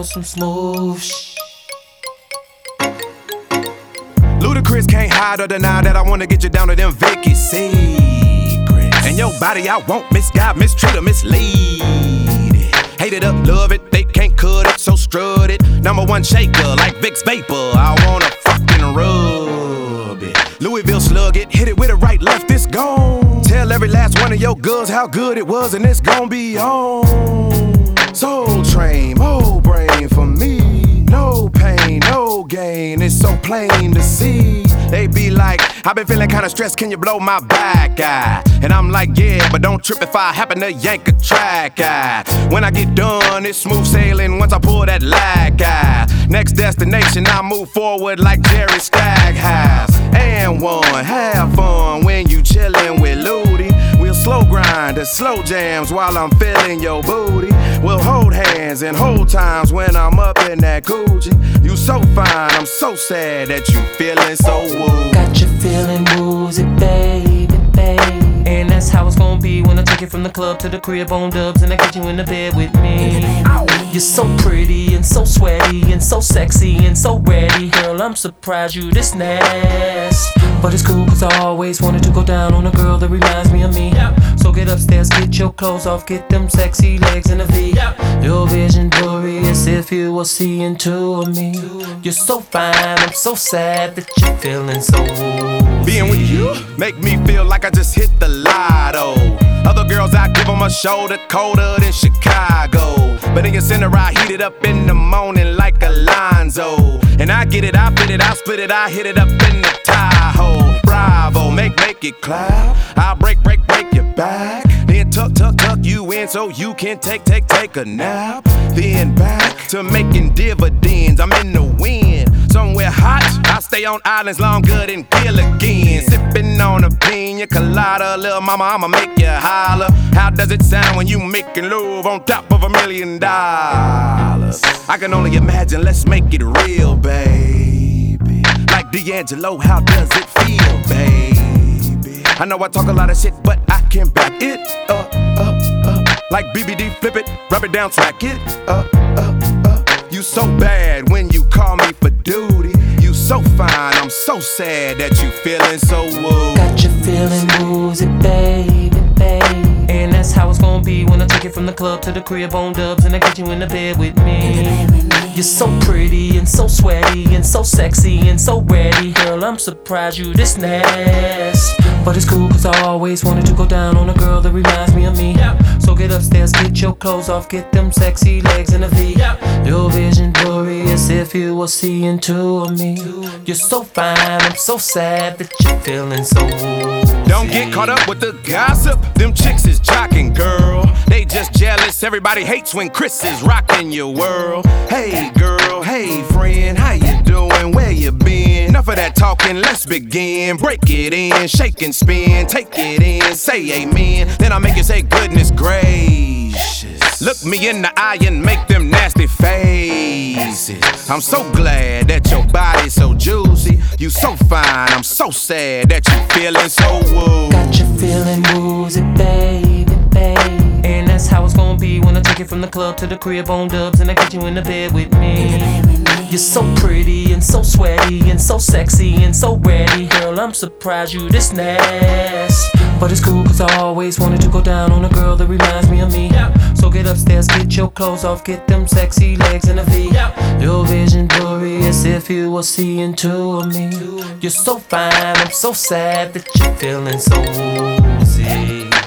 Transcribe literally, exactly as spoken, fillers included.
some smooth shh. Ludacris can't hide or deny that I wanna get you down to them Vicky secrets. And your body I won't misguide, mistreat or mislead it. Hate it up, love it, they can't cut it, so strut it. Number one shaker like Vicks Vapor, I wanna fucking rub it. Louisville slug it, hit it with a right, left, it's gone. Tell every last one of your girls how good it was and it's gon' be on. Soul Train, whole brain for me. No pain, no gain, it's so plain to see. They be like, I've been feeling kinda stressed, can you blow my back eye? And I'm like, yeah, but don't trip if I happen to yank a track eye. When I get done, it's smooth sailing once I pull that lag eye. Next destination, I move forward like Jerry Stackhouse. And one, have fun when you chillin' with Ludi. We'll slow grind to slow jams while I'm feeling your booty. We'll hold hands and hold times when I'm up in that coochie. You so fine, I'm so sad that you feeling so woo. Got you feeling woozy, baby, baby. And that's how it's gonna be when I take it from the club to the crib on dubs and I get you in the bed with me. You're so pretty and so sweaty and so sexy and so ready. Girl, I'm surprised you this nasty. But it's cool cause I always wanted to go down on a girl that reminds me of me. So get upstairs, get your clothes off, get them sexy legs in a V. Your vision blurry as if you were seeing two of me. You're so fine, I'm so sad that you're feeling so woozy. Being with you make me feel like I just hit the lotto. Other girls, I give them a shoulder colder than Chicago. But in your center, I heat it up in the morning like Alonzo. And I get it, I fit it, I split it, I hit it up in the Tahoe. Bravo, make, make it clap. I'll break, break, break your back. Then tuck, tuck, tuck you in so you can take, take, take a nap. Then back to making dividends. I'm in the wind, somewhere hot. I stay on islands longer than Gilligan. Sipping on a pina colada. Little mama, I'ma make you holler. How does it sound when you making love on top of a million dollars? I can only imagine, let's make it real, baby. Like D'Angelo, how does it feel, baby? I know I talk a lot of shit, but I can back it up, up, up. Like B B D, flip it, rub it down, track it up, up, up. You so bad when you call me for duty. You so fine, I'm so sad that you feeling so woo. Got you feeling woozy, baby, baby. And that's how it's gonna be when I take it from the club to the crib on dubs and I get you in the bed with me. You're so pretty and so sweaty and so sexy and so ready. Girl, I'm surprised you this nasty. But it's cool cause I always wanted to go down on a girl that reminds me of me. So get upstairs, get your clothes off, get them sexy legs in a V. Your vision blurry as if you were seeing two of me. You're so fine, I'm so sad that you're feeling so woozy. Don't get caught up with the gossip. Them chicks is jocking, girl. They just jealous. Everybody hates when Chris is rocking your world. Hey, girl. Hey, friend. How you doing? Where you been? Enough of that talking. Let's begin. Break it in. Shake and spin. Take it in. Say amen. Then I make you say goodness gracious. Look me in the eye and make them nasty faces. I'm so glad that your body's so juicy. You so fine. I'm so sad that you feeling so woo. Got you feeling woozy, baby, baby. And that's how it's gonna be when I take it from the club to the crib on dubs and I get you in the bed with me. You're so pretty and so sweaty and so sexy and so ready. Girl, I'm surprised you this nasty. But it's cool cause I always wanted to go down on a girl that reminds me of me. So get upstairs, get your clothes off, get them sexy legs in a V. Your vision blurry as if you were seeing two of me. You're so fine, I'm so sad that you're feeling so woozy.